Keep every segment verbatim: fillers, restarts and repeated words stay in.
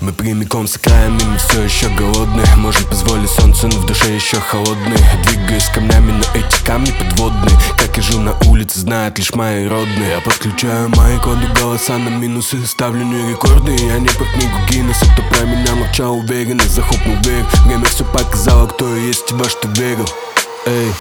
Мы прямиком с окраин, и мы все еще голодны. Можем позволить солнцу, но в душе еще холодный. Двигаюсь камнями, но эти камни подводные. Как я жил на улице, знают лишь мои родные. Я подключаю мои коды, голоса на минусы. Ставлю не рекорды, я не по книгу Гиннесса. Кто про меня молчал уверенно, захлопнул дверь. Время все показало, кто и есть и во что верил. Эй.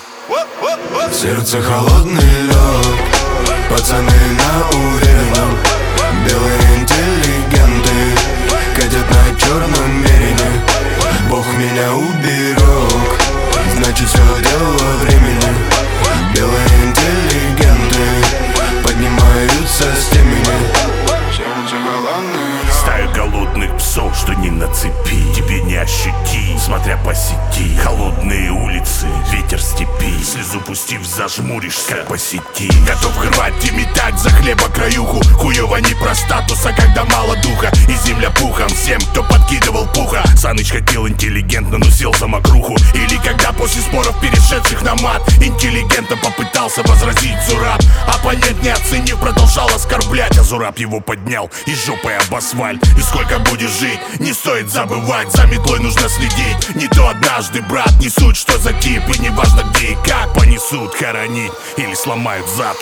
В сердце холодный лед, пацаны на уверенном. Белые интеллигенты катят на черном мерине. Бог меня уберег, значит все дело времени. Белые интеллигенты поднимаются с темени. Сердце холодный лед. Стая голодных псов, что не на цепи, тебе не ощутить, смотря по сети. Холодные улицы, ветер степи, слезу пустив, зажмуришься по сети. Готов рвать и метать за хлеба краюху. Хуёво не про статус, а когда мало духа. И земля пухом всем, кто подкидывал пуха. Саныч хотел интеллигентно, но сел за мокруху. Или когда после споров, перешедших на мат, интеллигентно попытался возразить Зураб. Оппонент, не оценив, продолжал оскорблять, а Зураб его поднял и жопой об асфальт. И сколько будешь жить, не стоит забывать, за метлой нужно следить. Не то однажды, брат, не суть, что за тип. И не важно где и как, понесут хоронить или сломают зад.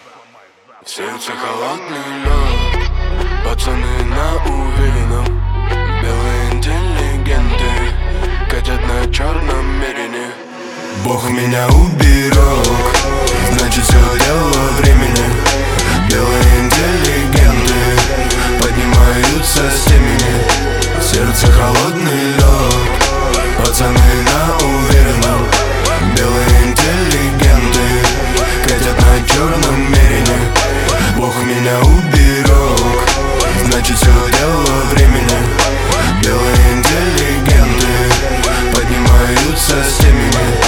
В сердце холодный лед, пацаны на уверенном. Белые интеллигенты катят на черном мерине. Бог меня уберег, значит все дело времени. Белые интеллигенты поднимаются с темени. В сердце холодный лед, пацаны на уверенном. Белые интеллигенты катят на черном мерине. Бог меня уберег, значит все дело времени. Белые интеллигенты поднимаются с темени.